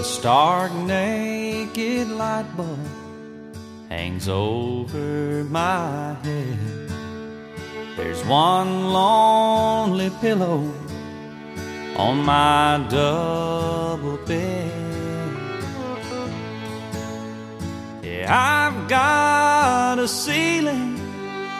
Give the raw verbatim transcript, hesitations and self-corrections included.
stark naked light bulb hangs over my head. There's one lonely pillow on my double bed. Yeah, I've got a ceiling